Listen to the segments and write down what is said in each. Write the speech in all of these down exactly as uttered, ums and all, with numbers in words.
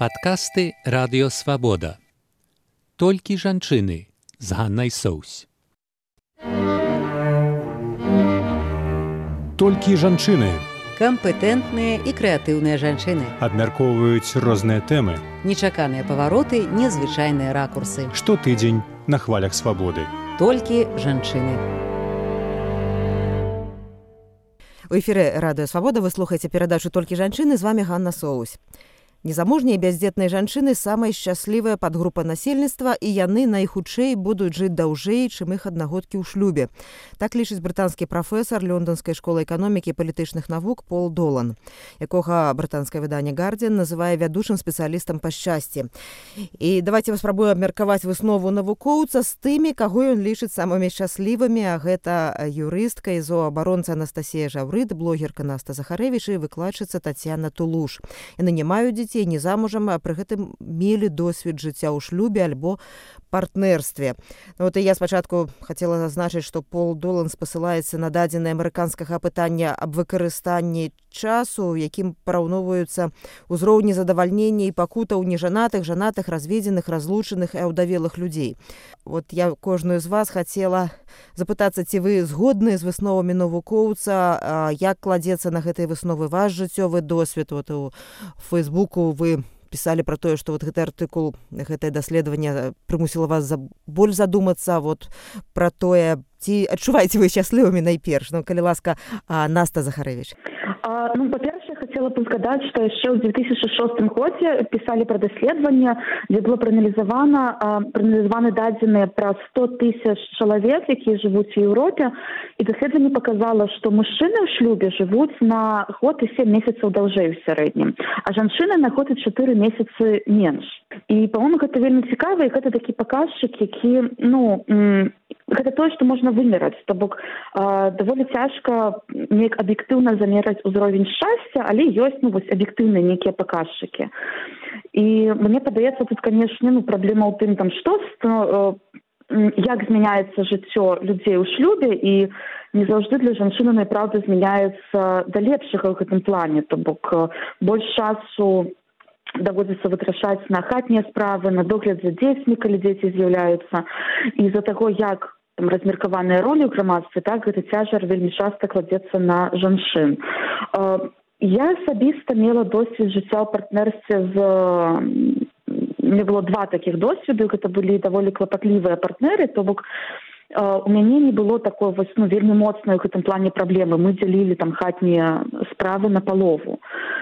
Падкасты Радыё Свабода. Толькі жанчыны з Ганнай Соўсь. Толькі жанчыны. Кампетэнтныя і крэатыўныя жанчыны. Абмяркоўваюць розныя тэмы. Нечаканыя павароты, незвычайныя ракурсы. Штотыдзень на хвалях свабоды. Толькі жанчыны. У эфіры Радыё Свабода вы слухаеце перадачу «Толькі жанчыны», з вами Ганна Соўсь. Незамужнія бяздзетныя жанчыны самая шчаслівая падгрупа насельніцтва, і яны найхутчэй будуць жыць даўжэй, чым іх аднагодкі ў шлюбе. Так лічыць брытанскі прафесар Лёндонскай школы эканомікі і палітычных навук Пол Долан, якога брытанскае выданне «Гардзіан» называе вядучым спецыялістам па шчасці. І давайте паспрабуем абмеркаваць выснову навукоўца з тымі, каго ён лічыць самымі шчаслівымі, а гэта юрыстка і зооабаронца Анастасія Жаўрыт, блогерка Наста Захарэвіч і выкладчыца Тацяна Тулуш. Яны не маюць дзяцей, не замужам, а пры гэтым мелі досвед жыцця ў шлюбе альбо партнерстве. Вот і я спачатку хацела зазначыць, што Пол Долан спасылаецца на дадзенае амерыканскага апытання аб выкарыстанні часу, якім параўноўваюцца ўзроўні задавальнення і пакутаў нежанатых, жанатых, разведзеных, разлучаных і аўдавелых людзей. Вот я кожную з вас хацела запытацца, ці вы згодныя з высновамі навукоўца, як кладзецца на гэтай высновы ваш жыццёвы досвед. Вот у Фейсбуку вы пісалі пра тое, што вот гэты артыкул, гэтае даследаванне прымусіла вас за больш задумацца вот пра тое, ці адчуваеце вы шчаслівымі найперш. Ну, калі ласка, Наста Захарэвіч. А, ну, па-першае, хацела б згадаць, што яшчэ ў две тысячы шостым годзе пісалі пра даследаванне, дзе было прааналізавана, прааналізаваны дадзеныя пра сто тысяч чалавек, якія жывуць у Еўропе, і даследаванне паказала, што мужчыны ў шлюбе жывуць на год і сем месяцаў даўжэй у сярэднім, а жанчыны на год і чатыры месяцы менш. І, па-моему, гэта вельмі цікава, і гэта такі паказчык, які, ну, гэта тое, што можна вымераць. То бок, даволі цяжка неяк аб'ектыўна замераць узровень шчасця, але ёсць, ну, вось аб'ектыўныя нейкія паказчыкі. І мне падаецца, тут, канешне, ну, праблема ў тым, там, што, ну, як змяняецца жыццё людзей у шлюбе, і не заўжды для жанчыны, найпраўда, змяняецца да лепшага ў гэтым плане. То бок, больш часу даводзіцца вытрачаць на хатнія справы, на догляд за дзецьмі, калі дзеці з'яўляюцца. І з-за таго, як там размеркаваныя ролі ў грамадстве, так, гэты цяжар вельмі часта кладзецца на жанчын. Я асабіста мела досвед жыцця ў партнерстве з... У мяне было два такіх досведу, гэта былі даволі клапатлівыя партнеры, то бок у мяне не было такой вось, ну, вельмі моцнай у гэтым плане праблемы. Мы дзялілі там хатнія справы на палову.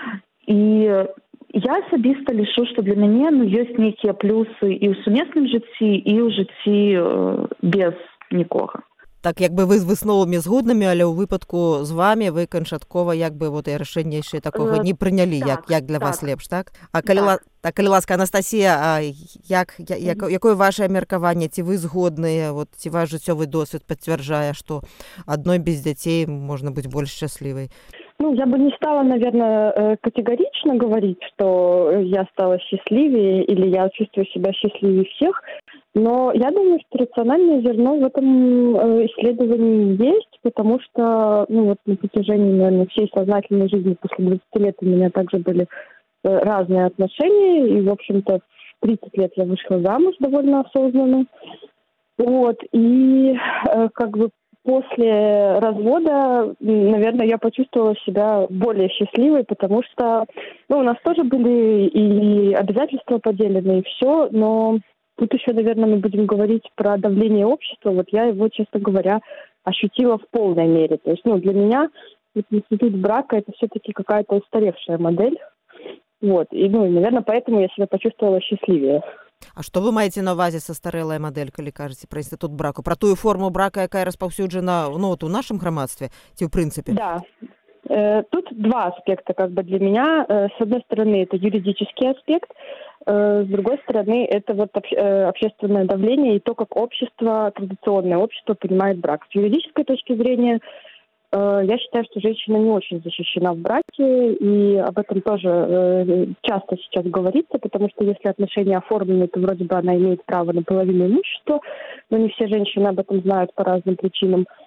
І я асабіста лічу, што для мяне, ну, ёсць нейкія плюсы і ў сумесным жыцці, і ў жыцці без нікога. Так, як бы вы з высновамі згоднымі, але ў выпадку з вами вы канчаткова як бы вот і рашэння яшчэ такога не прынялі, як, як для так. вас лепш, так? А калі, так. Так, калі ласка, Анастасія, а як, як, якое ваше меркаванне, ці вы згодныя, вот, ці ваш жыццёвы досвед пацвярджае, што адной без дзяцей можна быць больш шчаслівай? Ну, я бы не стала, наверное, категорично говорить, что я стала счастливее или я чувствую себя счастливее всех, но я думаю, что рациональное зерно в этом исследовании есть, потому что, ну, вот на протяжении, наверное, всей сознательной жизни после двадцати лет у меня также были разные отношения, и, в общем-то, в тридцать лет я вышла замуж довольно осознанно. Вот, и как бы после развода, наверное, я почувствовала себя более счастливой, потому что, ну, у нас тоже были и обязательства поделены, и все, но тут еще, наверное, мы будем говорить про давление общества. Вот я его, честно говоря, ощутила в полной мере. То есть, ну, для меня институт брака — это все-таки какая-то устаревшая модель. Вот, и, ну, наверное, поэтому я себя почувствовала счастливее. А што вы маеце на ўвазе са старэлая мадэль, калі кажаце пра інстытут браку? Пра тую форму брака, якая распаўсюджана, ну, вот у нашым грамадстве, ці ў прынцыпе? Да. Э, тут два аспекта как бы для меня. Э, с одной стороны, это юридический аспект, э, с другой стороны, это вот обще, э, общественное давление и то, как общество, традиционное общество понимает брак. С юридической точки зрения, э, я считаю, что женщина не очень защищена в браке, и об этом тоже э, часто сейчас говорится, потому что если отношения оформлены, то вроде бы она имеет право на половину имущества, но не все женщины об этом знают по разным причинам.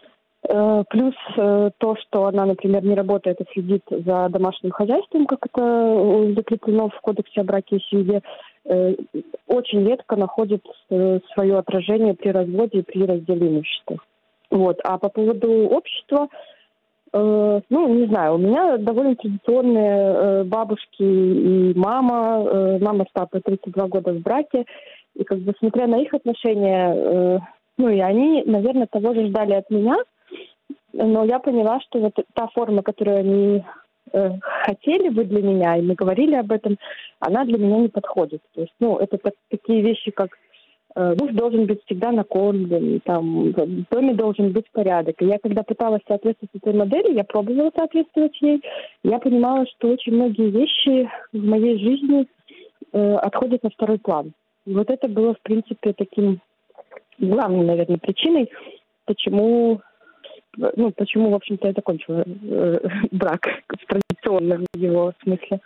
Плюс то, что она, например, не работает и следит за домашним хозяйством, как это закреплено в Кодексе о браке и семье, очень редко находит свое отражение при разводе и при разделе имущества. Вот. А по поводу общества, ну, не знаю, у меня довольно традиционные бабушки и мама. Мама с папой тридцать два года в браке. И как бы смотря на их отношения, ну, и они, наверное, того же ждали от меня. Но я поняла, что вот та форма, которую они э, хотели бы для меня, и мы говорили об этом, она для меня не подходит. То есть, ну, это так, такие вещи, как э, муж должен быть всегда накормлен, там, в доме должен быть порядок. И я, когда пыталась соответствовать этой модели, я пробовала соответствовать ей, я понимала, что очень многие вещи в моей жизни э, отходят на второй план. И вот это было, в принципе, таким главной, наверное, причиной, почему... Ну, почему, в общем-то, я закончила э, брак в традиционном его смысле.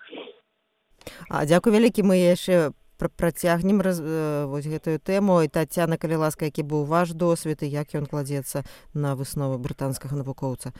А, дзякуй вялікі, мы яшчэ пр працягнем раз, э, вось гэтую тэму. І Тацяна, калі ласка, які быў ваш досвед і як ён кладзецца на высновы брытанскага навукоўца?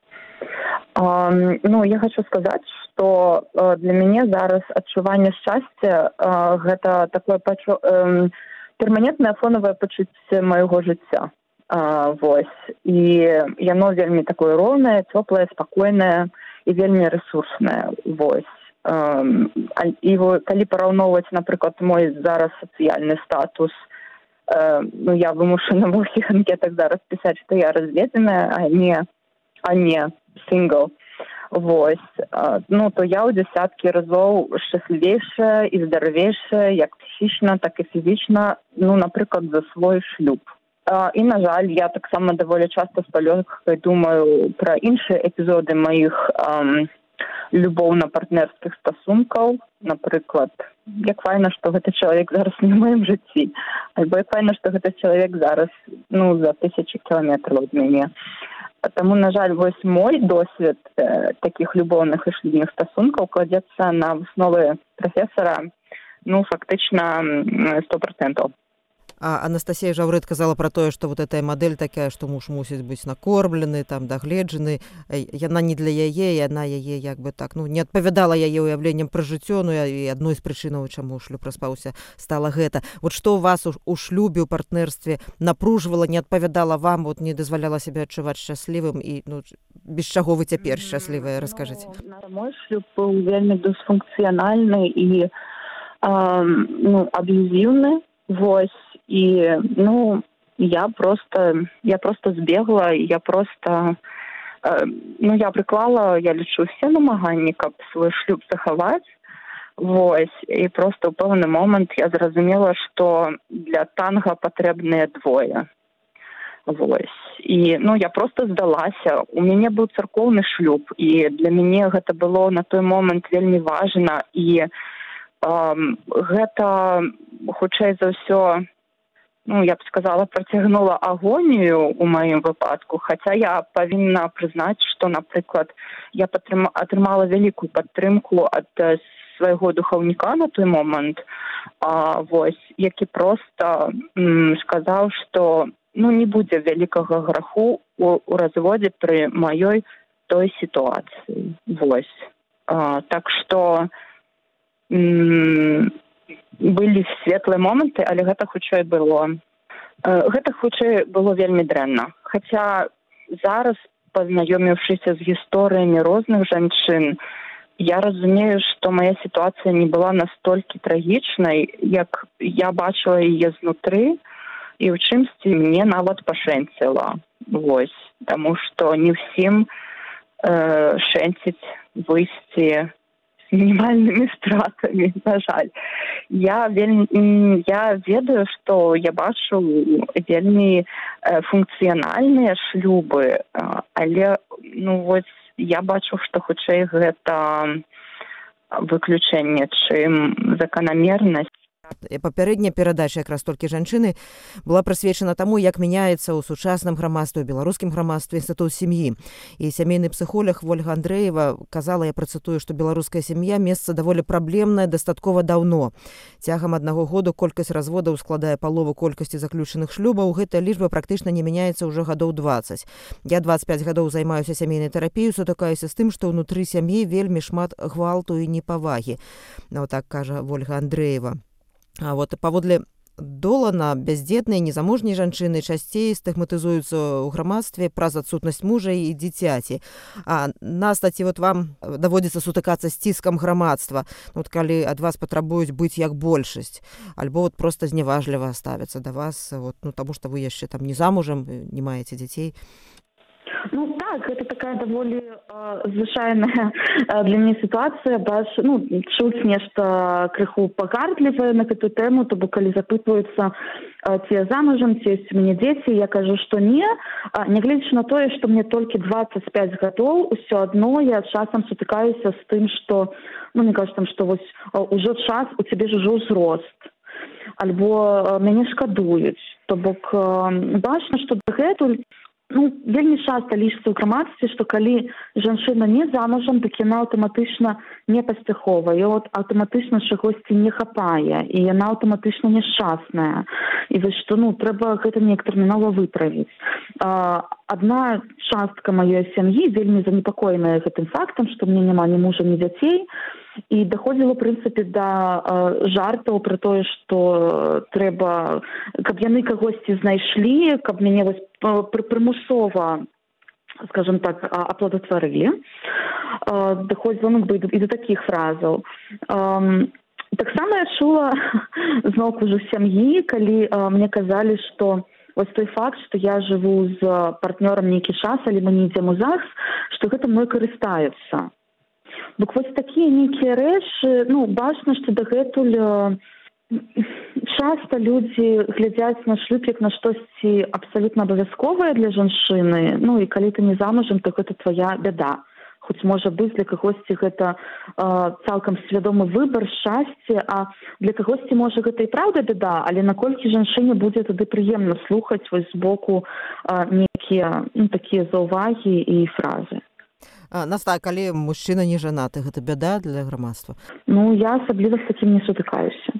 Um, ну, я хочу сказаць, што uh, для мяне зараз адчуванне шчасця uh, гэта такое пачу... uh, перманентнае фонавае пачуцце майго жыцця. Uh, вось. І яно вельмі такое роўнае, цёплае, спакойнае і вельмі рэсурснае. Вось. Um, і калі параўноўваць, напрыклад, мой зараз сацыяльны статус, uh, ну, я вымушана ва ўсіх анкетах зараз пісаць, што я разведзеная, а не, а не сингл. Вось. Uh, ну, то я ў дзясяткі разоў шчаслівейшая і здаравейшая, як псіхічна, так і фізічна, ну, напрыклад, за свой шлюб. Uh, і, на жаль, я таксама даволі часта з палёгкай думаю пра іншыя эпізоды маіх um, любоўна-партнерскіх стасункаў. Напрыклад, як файна, што гэты чалавек зараз не ў маім жыцці, альбо як файна, што гэты чалавек зараз, ну, за тысячы кіламетраў ад мяне. Таму, на жаль, вось мой досвед э, такіх любоўных і шлюбных стасункаў кладзецца на высновы прафесара, ну, фактычна сто процентаў. А Анастасія Жаўрэт казала пра тое, што вот эта модель такая, што муж мусіць быць накормлены, там, дагледжаны. Яна не для яе, яна яе як бы так, ну, не адпавядала яе ўяўленням пра жыццё, ну, і адной з прычынаў, чаму шлюб распаўся, стала гэта. Вот што ў вас у, у шлюбе, у партнерстве напружвала, не адпавядала вам, вот не дазваляла сябе адчуваць шчаслівым, і, ну, без чаго вы цяпер шчаслівыя, раскажыце. Ну, мой шлюб быў вельмі дысфункцыянальны і, э, ну, аб'юзіўны. Вось. І, ну, я просто, я просто збегла, я просто, э, ну, я прыклала, я лічу, все намаганні, каб свой шлюб захаваць. Вось. І просто ў пэўны момант я зразумела, што для танга патрэбныя двое. Вось. І, ну, я просто здалася. У мяне быў царкоўны шлюб, і для мяне гэта было на той момант вельмі важна. І Um, гэта, хутчэй за ўсё, ну, я б сказала, працягнула агонію ў маім выпадку, хаця я павінна прызнаць, што, напрыклад, я патрыма, атрымала вялікую падтрымку ад свайго духаўніка на той момант, а, вось, які проста м, сказаў, што, ну, не будзе вялікага граху у, у разводзе пры маёй той сітуацыі. Вось. А, так што былі светлыя моманты, але гэта хутчэй было. Гэта хутчэй было вельмі дрэнна. Хаця зараз, пазнаёміўшыся з гісторыямі розных жанчын, я разумею, што мая сітуацыя не была настолькі трагічнай, як я бачыла яе знутры, і ў чымсьці мне нават пашэнціла. Вось. Таму што не ўсім э, шэнціць выйсці мінімальнымі стратамі, на жаль. Я, вельмі, я ведаю, што я бачу вельмі функцыянальныя шлюбы, але, ну, вось, я бачу, што хутчэй гэта выключэнне, чым заканамернасць. Папярэдняя перадача якраз толькі жанчыны была прысвечана таму, як мяняецца ў сучасным грамадстве, у беларускім грамадстве інстытут сям'і. І сямейны псіхолог Вольга Андрэева казала, я працытую, што беларуская сям'я месца даволі праблемнае дастаткова даўно. Цягам аднаго году колькасць разводаў складае палову колькасці заключаных шлюбаў. Гэтая лічба практычна не мяняецца ўжо гадоў дваццаць. Я дваццаць пяць гадоў займаюся сямейнай тэрапіяй, сутыкаюся з тым, што ўнутры сям'і вельмі шмат гвалту і непавагі. Ну, так кажа Вольга Андрэева. А вот паводле Долана бяздзетныя незамужнія жанчыны часцей стыгматызуюцца ў грамадстве праз адсутнасць мужа і дзіцяці. А Настаці, вот вам даводзіцца сутыкацца з ціскам грамадства, вот калі ад вас патрабуюць быць як большасць, альбо вот проста зневажліва ставяцца да вас, вот, ну, таму што вы яшчэ там не замужам, не маеце дзяцей. Ну так, это такая даволі э, звычайная э, для мяне сітуацыя, бач, ну, чуць нешта крыху пагардлівае на гэту тэму, то бок калі запытваюцца, э, ці я замужам, ці ёсць у мяне дзеці, я кажу, што не, а, нягледзячы на тое, што мне толькі дваццаць пяць гадоў, усё адно я часам сутыкаюся з тым, што, ну, мне кажуць там, што вось ужо час, у цябе ж ужо ўзрост, альбо э, мяне шкадуюць, то бок э, бачна, што дагэтуль ну, вельмі часта лічыцца ў грамадстве, што калі жанчына не замужам, дык яна аўтаматычна не паспяховая, і от аўтаматычна чагосьці не хапае, і яна аўтаматычна няшчасная. І вось што, ну, трэба гэта неяк тэрмінова выправіць. Адна частка маёй сям'і вельмі занепакоеная гэтым фактам, што мне няма ні мужа, ні дзяцей, і даходзіла, ў прынцыпе, да э, жартаў пра тое, што трэба, каб яны кагосьці знайшлі, каб мяне вось прымусова, скажем так, аплодатварылі. Э, даходзіла, ну, і, і да такіх фразаў. Э, таксама я чула зноўку ўжо сям'і, калі э, мне казалі, што вось той факт, што я жыву з партнёрам нейкі час, але мы не ідзем у ЗАГС, што гэта мной карыстаюцца. Бок вось такія нейкія рэчы, ну, бачна, што дагэтуль часта людзі глядзяць на шлюб як на штосьці абсалютна абавязковае для жанчыны, ну, і калі ты не замужам, то гэта твая бяда. Хоць, можа быць, для кагосьці гэта э, цалкам свядомы выбар, шчасце, а для кагосьці, можа, гэта і праўда бяда, але наколькі жанчыне будзе тады прыемна слухаць вось з боку э, нейкія, ну, такія заўвагі і фразы. Наста, калі мужчына не жанаты, гэта бяда для грамадства? Ну, я асабліва з такім не сутыкаюся.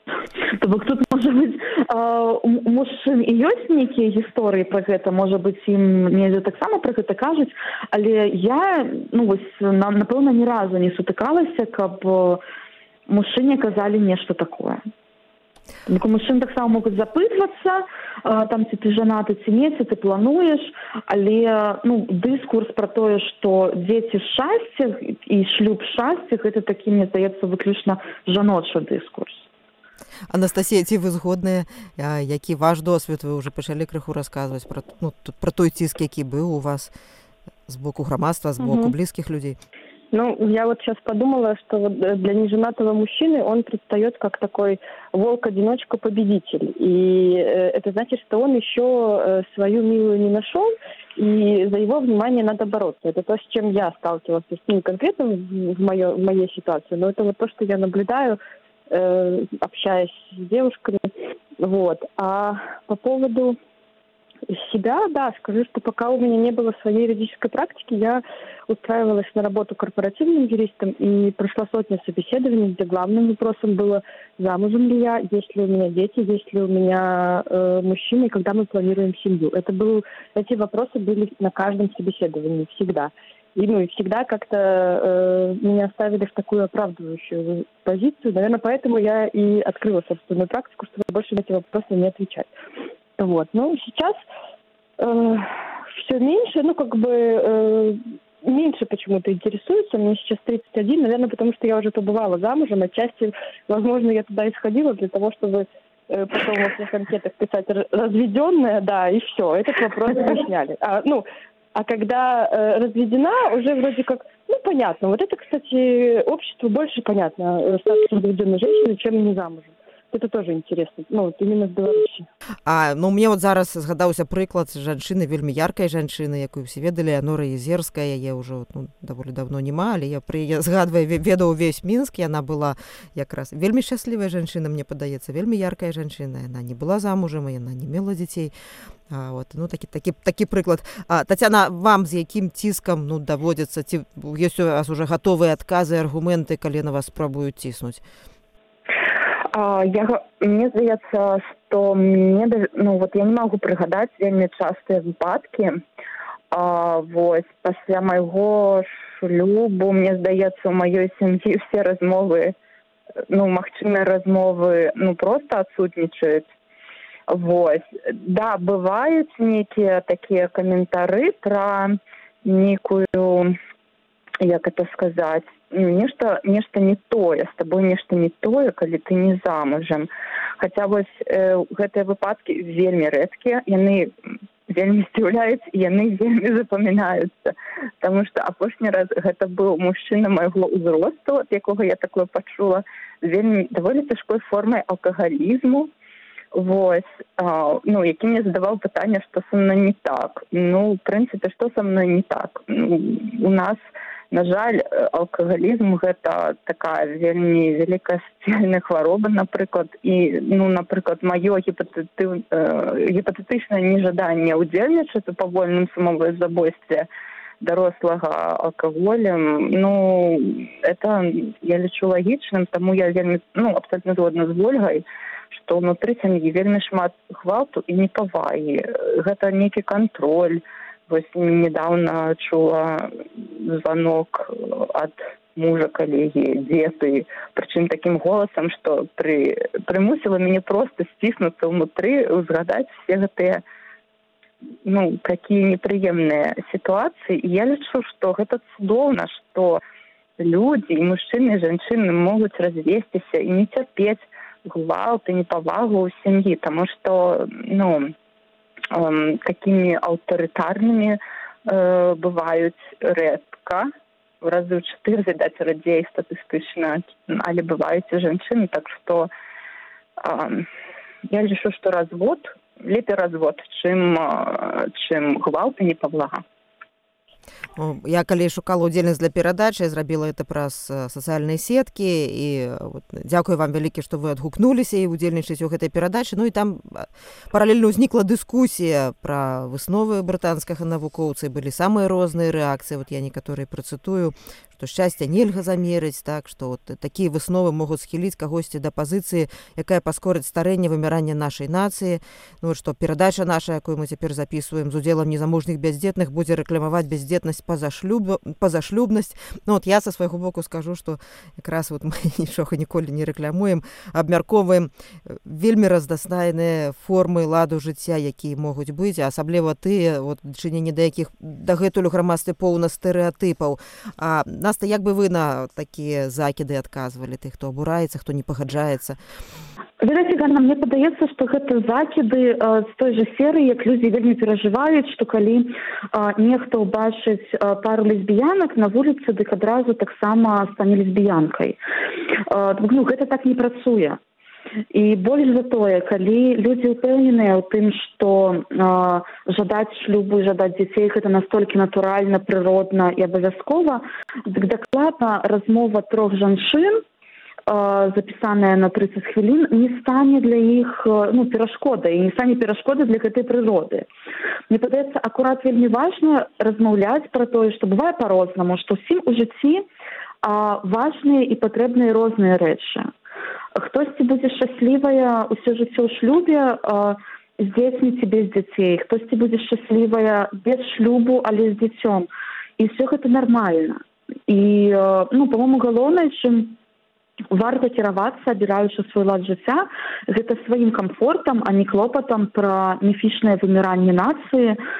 То бок тут, можа быць, у мужчын і ёсць нейкія гісторыі пра гэта, можа быць, ім недзе таксама пра гэта кажуць, але я, ну, вось, напэўна, ні разу не сутыкалася, каб мужчыне казалі нешта такое. Бок у мужчын таксама могуць запытвацца, там, ці ты жанаты, ці не, ці ты плануеш, але, ну, дыскурс пра тое, што дзеці шчасце і шлюб шчасце, гэта такі, мне здаецца, выключна жаночы дыскурс. Анастасія, ці вы згодныя, які ваш досвед, вы ўжо пачалі крыху расказваць пра, ну, пра той ціск, які быў у вас з боку грамадства, з боку блізкіх людзей? Ну, я вот сейчас подумала, что вот для неженатого мужчины он предстает как такой волк-одиночка-победитель. И это значит, что он еще свою милую не нашел, и за его внимание надо бороться. Это то, с чем я сталкивалась, с ним конкретно в, моё, в моей ситуации, но это вот то, что я наблюдаю, э, общаясь с девушками. Вот. А по поводу себя, да, скажу, что пока у меня не было своей юридической практики, я устраивалась на работу корпоративным юристом и прошла сотни собеседований, где главным вопросом было, замужем ли я, есть ли у меня дети, есть ли у меня э, мужчина, и когда мы планируем семью. Это был, эти вопросы были на каждом собеседовании, всегда. И, ну, и всегда как-то э, меня ставили в такую оправдывающую позицию. Наверное, поэтому я и открыла собственную практику, чтобы больше на эти вопросы не отвечать. Вот. Ну, сейчас э, все меньше, ну, как бы э, меньше почему-то интересуется. Мне сейчас тридцать один, наверное, потому что я уже побывала замужем. Отчасти, возможно, я туда и сходила для того, чтобы э, потом во всех анкетах писать разведенная, да, и все. Этот вопрос мы сняли. А, ну, а когда э, разведена, уже вроде как, ну, понятно. Вот это, кстати, обществу больше понятно, статус разведенной женщины, чем не замужем. Это тоже интересно. Ну, вот именно в Беларуси. А ну мне вот зараз згадаўся прыклад жанчыны, вельмі яркай жанчыны, якую ўсе ведалі, Анора Езерская, яе ўжо ну, даволі давно няма, але я пры згадваю, ведаў увесь Мінск, яна была якраз вельмі шчаслівая жанчына, мне падаецца, вельмі яркая жанчына, яна не была замужам, яна не мела дзяцей. А, вот, ну такі такі такі прыклад. А, Тацяна, вам з якім ціскам ну даводзіцца, ці ёсць у вас уже гатовыя адказы, аргументы, калі на вас спрабуюць ціснуць? Я, мне здаецца, што мне, ну, вот я не магу прыгадаць вельмі частыя выпадкі. А, вось, пасля майго шлюбу, мне здаецца, у маёй сям'і все размовы, ну, магчымыя размовы, ну, проста адсутнічаюць. Вось. Да, бываюць нейкія такія каментары пра нейкую, як это сказаць, ну, нешта, нешта не тое, з табой нешта не тое, калі ты не замужам. Хаця вось э, гэтыя выпадкі вельмі рэдкія, яны вельмі здзіўляюць, і яны вельмі запамінаюцца. Таму што апошні раз гэта быў мужчына майго ўзросту, ад якога я такое пачула, з вельмі даволі цяжкой формай алкагалізму. Вось, а, ну, які мне задаваў пытанне, што са мной не так. Ну, в прынцыпе, што са мной не так? Ну, у нас, на жаль, алкагалізм гэта такая вельмі вялікая сацыяльная хвароба, напрыклад, і, ну, напрыклад, маё гіпатэтыў, э, гіпатэтычнае нежаданне ўдзельнічаць у павольным самавой забойстве дарослага алкаголем, ну, это я лічу лагічным, таму я вельмі, ну, абсолютно згодна з Вольгай, што ўнутры сям'і вельмі шмат гвалту і непавагі. Гэта нейкі кантроль. Вось недавно чула звонок ад мужа калегі, дзе ты, прычым такім голасам, што пры, прымусіла мяне проста сціснуцца ўнутры, узгадаць все гэтыя ну, такія непрыемныя сітуацыі. І я лічу, што гэта цудоўна, што людзі, і мужчыны, і жанчыны могуць развесціся і не цярпець гвалт і непавагу ў сям'і, таму што, ну, э, такімі аўтарытарнымі э, бываюць рэдка, в разы ў чатыры, відаць, радзей статыстычна, але бываюць і жанчыны, так што э, я лічу, што развод, лепей развод, чым, чым гвалт і непавага. Я калі шукала ўдзельнасць для перадачы, я зрабіла это праз сацыяльныя сеткі і вот, дзякую вам вялікі, што вы адгукнуліся і удзельнічаеце ў гэтай перадачы. Ну і там паралельна ўзнікла дыскусія пра высновы брытанскага навукоўца, былі самыя розныя рэакцыі. Вот я некаторыя працытую, што шчасця нельга замерыць, так, што вот, такія высновы могуць схіліць кагосьці да пазіцыі, якая паскорыць старэнне, выміранне нашай нацыі. Ну, што перадача наша, якую мы цяпер запісваем з удзелам незамужных бяздзетных, будзе рэкламаваць бяздзетнасць пазашлюб... пазашлюбнасць. Ну, от я са свайго боку скажу, што якраз вот мы нічога ніколі не рэкламуем, абмяркоўваем вельмі раздаснайныя формы ладу жыцця, якія могуць быць, а асабліва тыя, вот, чыненне да якіх дагэтуль у грамадстве поўна стэрэатыпаў. А Наста, як бы вы на такія закіды адказвалі, тых, хто абураецца, хто не пагаджаецца? Ведаеце, Ганна, мне падаецца, што гэта закіды э, з той жа серыі, як людзі вельмі перажываюць, што калі э, нехта ўбачыць э, пару лесбіянак на вуліцы, дык адразу таксама стане лесбіянкай. Э, ну, гэта так не працуе. І больш за тое, калі людзі ўпэўненыя ў тым, што э, жадаць шлюбу і жадаць дзяцей гэта настолькі натуральна, прыродна і абавязкова, дык дакладна размова трох жанчын, запісаная на тридцать хвілін, не стане для іх ну, перашкодай, і не стане перашкодай для гэтай прыроды. Мне падаецца, акурат вельмі важна размаўляць пра тое, што бывае па-рознаму, што ўсім у жыцці а, важныя і патрэбныя розныя рэчы. Хтосьці будзе шчаслівая ўсё жыццё ў шлюбе а, з дзецьмі ці без дзяцей, хтосьці будзе шчаслівая без шлюбу, але з дзіцём. І ўсё гэта нармальна. І, а, ну, па-мому, галоўнае, чым варта кіравацца, абіраючы свой лад жыцця, гэта сваім камфортам, а не клопатам пра міфічнае выміранне нацыі. Э,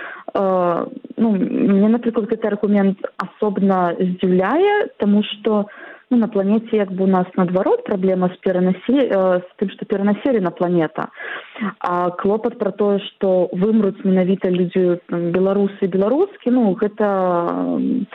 ну, мне, напрыклад, гэты аргумент асобна здзіўляе, таму што ну, на планеце як бы у нас наадварот праблема з, перанасе... э, з тым, што перанаселена планета. А клопат пра тое, што вымруць менавіта людзі беларусы і беларускі, ну, гэта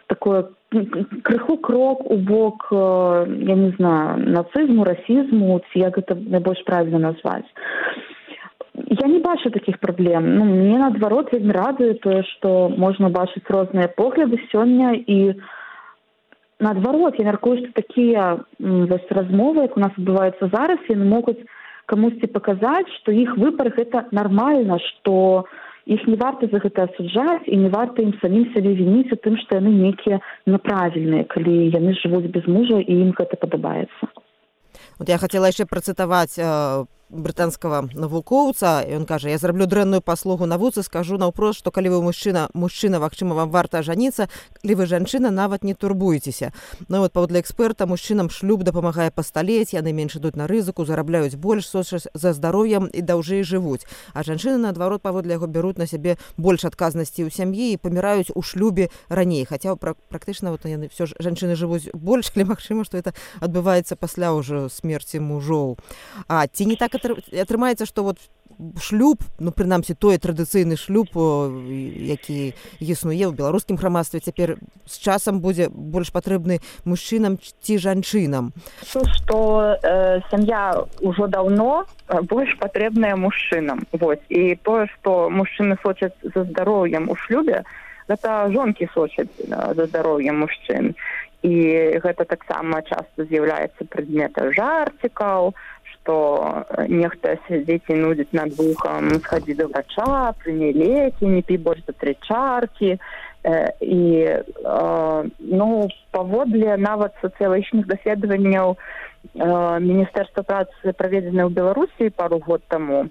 такое крыху крок у бок, я не знаю, нацизму, расізму, ці як гэта найбольш правільна назваць. Я не бачу такіх праблем. Ну, мне, наадварот, вельмі радуе тое, што можна бачыць розныя погляды сёння, і наадварот, я мяркую, што такія вось размовы, як у нас адбываюцца зараз, яны могуць камусьці паказаць, што іх выбар гэта нармальна, што іх не варта за гэта асуджаць і не варта ім самім сябе вініць у тым, што яны нейкія няправільныя, калі яны жывуць без мужа і ім гэта падабаецца. Вот я хацела яшчэ працытаваць э, брытанскага навукоўца, і ён кажа: я зраблю дрэнную паслугу навуцы, скажу наўпрост, што калі вы мужчына, мужчына, магчыма, вам варта ажаніцца, калі вы жанчына, нават не турбуйцеся. Ну вот паводле эксперта, мужчынам шлюб дапамагае пасталець, яны менш ідуць на рызыку, зарабляюць больш, сочаць за здароўем і даўжэй жывуць. А жанчыны, наадварот, паводле яго бяруць на сябе больш адказнасці ў сям'і і паміраюць у шлюбе раней. Хаця практычна вот яны все ж жанчыны жывуць больш, але магчыма, што это адбываецца пасля ўжо смерці мужоў. А ці не так атрымаецца, што вот шлюб, ну прынамсі той традыцыйны шлюб, які існуе ў беларускім грамадстве, цяпер з часам будзе больш патрэбны мужчынам ці жанчынам? То, што э, сям'я ўжо даўно больш патрэбная мужчынам. Вось. І тое, што мужчыны сочаць за здароўем у шлюбе, гэта жонкі сочаць за здароўем мужчын. І гэта таксама часта з'яўляецца прадметам жарцікаў, што нехта сядзіць і нудзіць над вухам: схадзі да врача, прыні лекі, не пі больш за тры чаркі. І ну, паводле нават сацыялагічных даследаванняў Міністэрства працы, праведзенае ў Беларусі пару год таму,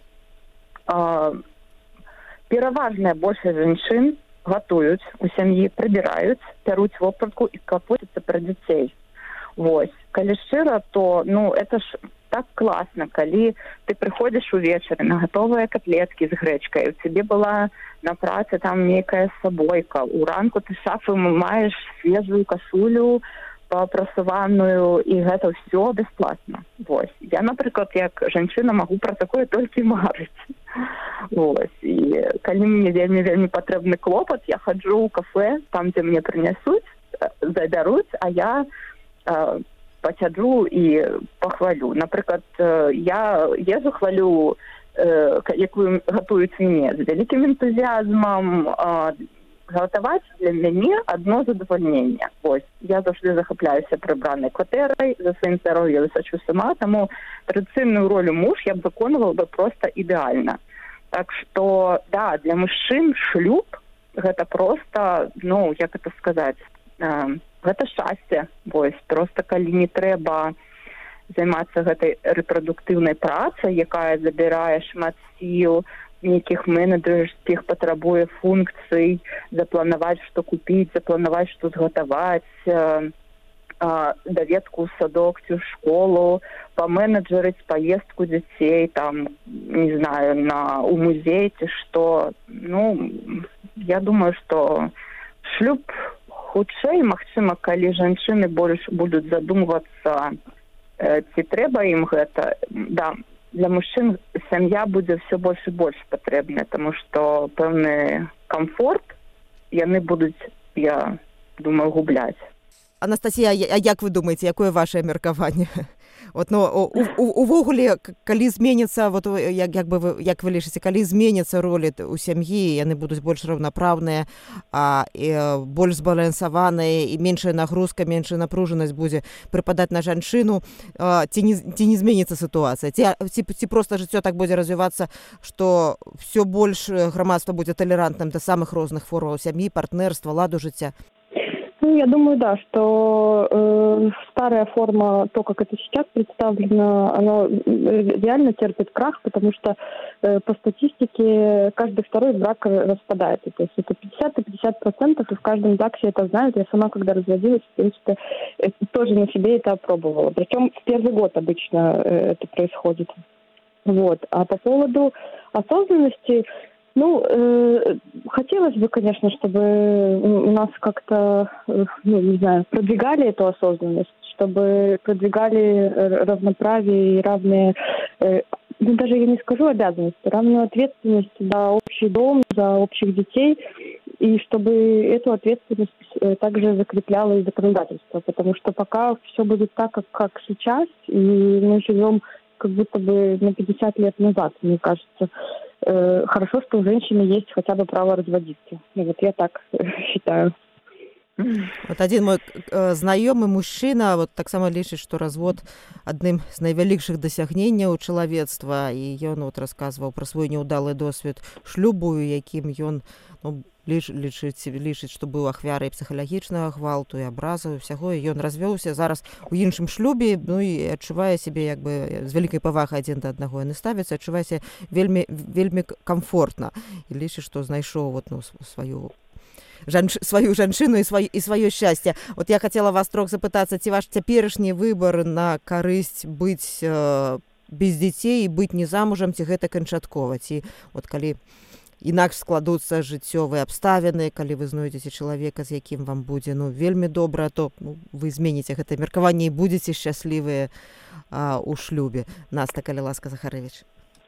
пераважная большасць жанчын гатуюць у сям'і, прыбіраюць, пяруць вопратку і клапоцяцца пра дзяцей. Вось. Калі шчыра, то ну, это ж так класна, калі ты прыходзіш увечары на гатовыя котлеткі з грэчкай, у цябе была на працы там нейкая сабойка, у ранку ты шафы маеш свежую касулю папрасаваную, і гэта ўсё бясплатна. Вось. Я, напрыклад, як жанчына магу пра такое толькі марыць. Вось. І калі мне вельмі вельмі патрэбны клопат, я хаджу ў кафе, там, дзе мне прынясуць, забяруць, а я э, пасяджу і пахвалю. Напрыклад, я езу хвалю, э, якую гатуюць мне з вялікім энтузіазмам. Э, Гатаваць для мяне адно задавальненне. Вось. Я заўжды захапляюся прыбранай кватэрай, за сваім здароўем сачу сама, таму традыцыйную ролю муж я б выконвала бы проста ідэальна. Так што, да, для мужчын шлюб гэта проста, ну, як это сказаць, э, гэта шчасце. Вось. Проста калі не трэба займацца гэтай рэпрадуктыўнай працай, якая забірае шмат сіл, нейкіх менеджерскіх патрабуе функцый, запланаваць, што купіць, запланаваць, што згатаваць, э, э, даведку ў садок ці ў школу, паменеджерыць паездку дзяцей, там, не знаю, на, у музей ці што. Ну, я думаю, што шлюб хутчэй, магчыма, калі жанчыны больш будуць задумвацца, э, ці трэба ім гэта, да, для мужчин сям'я будзе все больш і больш патрэбная, тому што пэўны камфорт яны будуць, я думаю, губляць. Анастасія, а як вы думаеце, якое ваше меркаванне? Вот, ну, увогуле, калі зменіцца, вот, як, як, бы вы, як вы лічыце, калі зменіцца ролі ў сям'і, яны будуць больш раўнапраўныя, а, і, больш збалансаваныя, і меншая нагрузка, меншая напружанасць будзе прыпадаць на жанчыну, а, ці, не, ці не зменіцца сітуацыя? Ці, ці, ці проста жыццё так будзе развівацца, што ўсё больш грамадства будзе талерантным да самых розных формаў сям'і, партнерства, ладу жыцця? Ну, я думаю, да, что э, старая форма, то, как это сейчас представлено, она реально терпит крах, потому что э, по статистике каждый второй брак распадается. То есть это пятьдесят и пятьдесят процентов, и в каждом ЗАГСе это знают. Я сама, когда разводилась, в принципе, э, тоже на себе это опробовала. Причем в первый год обычно э, это происходит. Вот. А по поводу осознанности... Ну, э, хотелось бы, конечно, чтобы у нас как-то, ну, не знаю, продвигали эту осознанность, чтобы продвигали равноправие и равные, э, ну, даже я не скажу обязанности, равную ответственность за общий дом, за общих детей. и чтобы эту ответственность также закрепляло и законодательство, потому что пока все будет так, как, как сейчас, и мы живем как будто бы на пятьдесят лет назад, мне кажется. Э, хорошо, что у женщины есть хотя бы право разводиться. Ну, вот я так считаю. Вот один мой э, знаёмы мужчына вот таксама лічыць, што развод адным з найвялікшых дасягненняў чалавецтва, і ён вот расказваў пра свой няўдалы досвед шлюбу, якім ён ну, ліч, лічыць, лічыць, што быў ахвярай псіхалагічнага гвалту і абразу ўсяго, і ён развёўся зараз у іншым шлюбе, ну і адчувае сябе як бы з вялікай павагай адзін да аднаго яны ставяцца, адчувае вельмі вельмі камфортна і лічыць, што знайшоў вот, ну, сваю Жанч... сваю жанчыну і сваё, і сваё шчасце. Вот я хацела вас трох запытацца, ці ваш цяперашні выбар на карысць быць э, без дзяцей і быць не замужам, ці гэта канчаткова, ці вот калі інакш складуцца жыццёвыя абставіны, калі вы знойдзеце чалавека, з якім вам будзе ну, вельмі добра, то ну, вы зменіце гэтае меркаванне і будзеце шчаслівыя а, у шлюбе. Наста, калі ласка, Захарэвіч.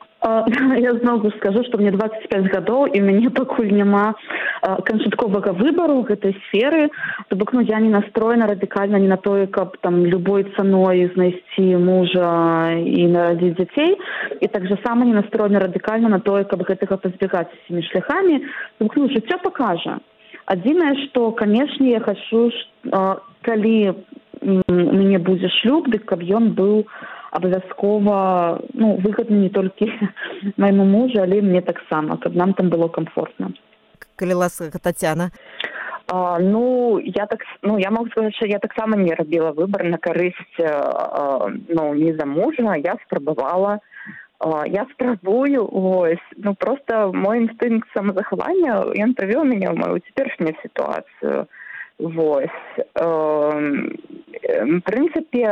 Я зноў скажу, што мне двадцать пять гадоў і мяне пакуль няма канчатковага выбару гэтай сферы. То бок ну, я не настроена радыкальна не на тое, каб там любой цаной знайсці мужа і нарадзіць дзяцей. І так жа сама не настроена радыкальна на тое, каб гэтага пазбегаць усімі шляхамі. То бок ну, жыццё пакажа. Адзінае, што, канешне, я хачу, калі у мяне будзе шлюб, дык каб ён быў абавязкова ну, выгадны не толькі майму мужу, але мне таксама, каб нам там было комфортна. Калі ласка, Тацяна. А, ну, я так, ну, я могу сказать, что я так само не робила выбор на корысть, а, ну, не за мужа, я спробовала, а, я спробую, ось, ну, просто мой инстинкт самозахования, он привел меня в мою теперешнюю ситуацию, ось. А, в принципе,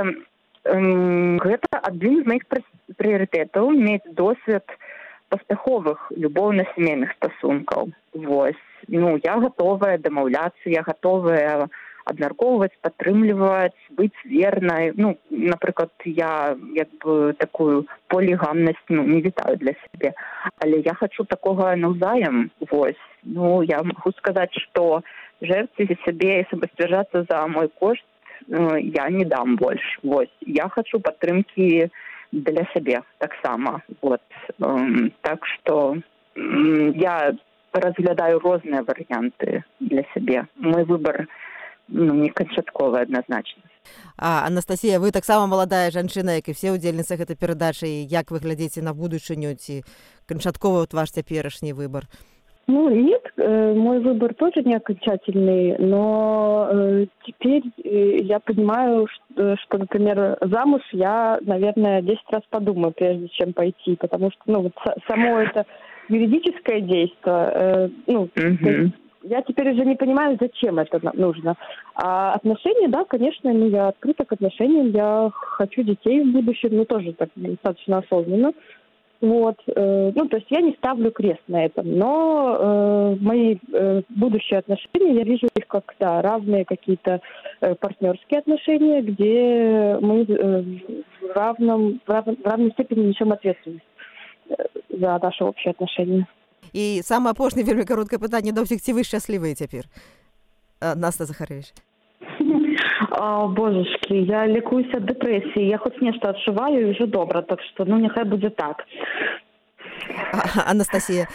гэта адзін з моих прыярытэтаў мець досвед паспяховых любоўна-сямейных стасункаў. Вось. Ну, я готовая дамаўляцца, я готовая абмяркоўваць, падтрымліваць, быць вернай. Ну, напрыклад, я як бы такую полігамнасць ну, не вітаю для сябе. Але я хочу такога наўзаем. Вось. Ну, я могу сказаць, што жертве сябе і самасцвярджацца за мой кошт я не дам больш. Вось. Я хочу падтрымкі для сябе таксама. Вот. Так што я разглядаю розныя варыянты для сябе. Мой выбор ну, не канчатковы адназначна. А, Анастасія, вы таксама маладая жанчына, як і все ўдзельніцы гэтай перадачы. Як вы глядзіце на будучыню, ці канчатковы ваш цяперашні выбор? Ну, нет, э, мой выбор тоже не окончательный, но э, теперь э, я понимаю, что, что, например, замуж я, наверное, десять раз подумаю, прежде чем пойти, потому что, ну, вот само это юридическое действие, э, ну, mm-hmm. я теперь уже не понимаю, зачем это нужно. А отношения, да, конечно, ну, я открыта к отношениям, я хочу детей в будущем, ну, тоже так достаточно осознанно. Вот, э, ну, то есть я не ставлю крест на этом, но э, мои э, будущие отношения, я вижу их как, да, равные какие-то э, партнерские отношения, где мы э, в, равном, в, равном, в равной степени несем ответственность э, за наши общие отношения. И самое апошняе вельмі кароткае пытанне да ўсіх, ці вы шчаслівыя цяпер? Наста Захарэвіч. О, божечки, я лікуюсь ад дэпрэсіі, я хоць нешта адчуваю і ўжо добра, так што ну няхай будзе так. А, Анастасия.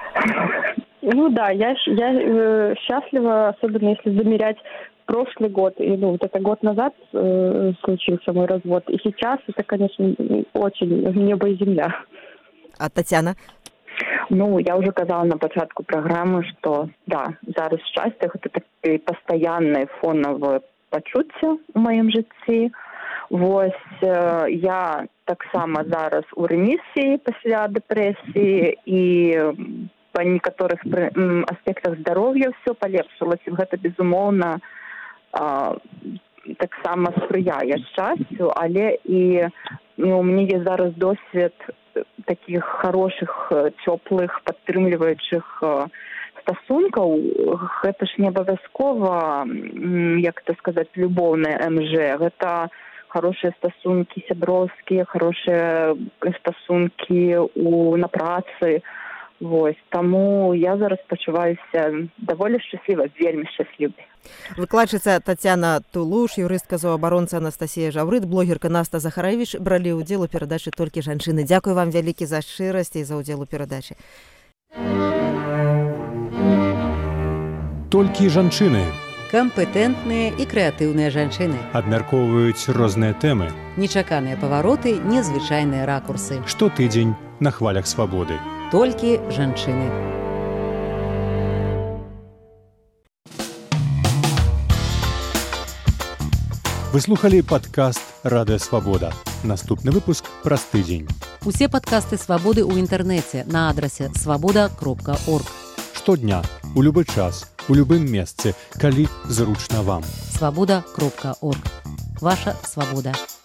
Ну да, я, я э, счастлива, особенно если замерять прошлый год, и ну вот это год назад э, случился мой развод, и сейчас это, конечно, очень небо и земля. А Татьяна? Ну, я уже казала на пачатку программы, что да, зараз шчасце гэта такі пастаяннае фонавае пачуцце ў маім жыцці. Вось э, я таксама зараз у ремісіі пасля дэпрэсіі і па некаторых аспектах здароўя ўсё палепшылася. Гэта безумоўна э, таксама спрыяе шчасцю, але і ну, у мяне є зараз досвед таких хороших, цёплых, падтрымліваючых стасункаў. Гэта ж не абавязкова, як это сказаць, любоўнае эм жэ. Гэта хорошыя стасункі сяброўскія, хорошыя стасункі у, на працы. Вось, таму я зараз пачуваюся даволі шчасліва, вельмі шчаслівай. Выкладчыца Тацяна Тулуш, юрыстка зооабаронца Анастасія Жаўрыт, блогерка Наста Захаравіч бралі ўдзел у перадачы «Толькі жанчыны». Дзякую вам вялікі за шчырасць і за ўдзел у перадачы. Толькі жанчыны Кампетэнтныя і крэатыўныя жанчыны. абмяркоўваюць розныя тэмы. Нечаканыя павароты, незвычайныя ракурсы. Штотыдзень на хвалях свабоды. Толькі жанчыны. Вы слухалі падкаст «Радыё Свабода». Наступны выпуск праз тыдзень. Усе падкасты «Свабоды» ў інтэрнэце на адрасе свабода кропка орг. Штодня, у любы час, у любым месцы, калі зручна вам. свабода кропка орг. Ваша свабода.